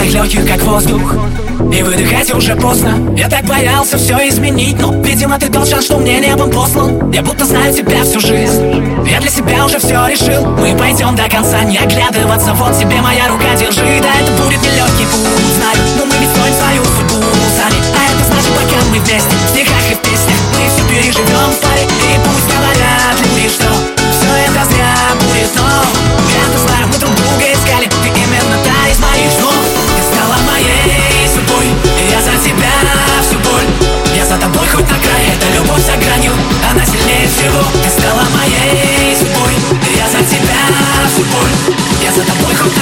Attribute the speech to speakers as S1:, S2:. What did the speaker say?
S1: твоих легких, как воздух, и выдыхать уже поздно. Я так боялся все изменить, но, видимо, ты тот шанс, что мне небом послан. Я будто знаю тебя всю жизнь, я для себя уже все решил. Мы пойдем до конца, не оглядываться. Вот тебе моя рука, держи. Да, это будет нелегкий путь, знаю, но мы ведь строим свою судьбу сами. А это значит, пока мы вместе, в стихах и в песнях, мы все переживем в паре. И пусть говорят люди, что все это зря будет, но я-то знаю, мы друг друга искали. Ты именно та из моих снов. Ты стала моей судьбой, и я за тебя всю боль. Я за тобой хоть на край, эта любовь за гранью, она сильнее всего. Ты стала моей судьбой, и я за тебя всю боль. Я за тобой хоть на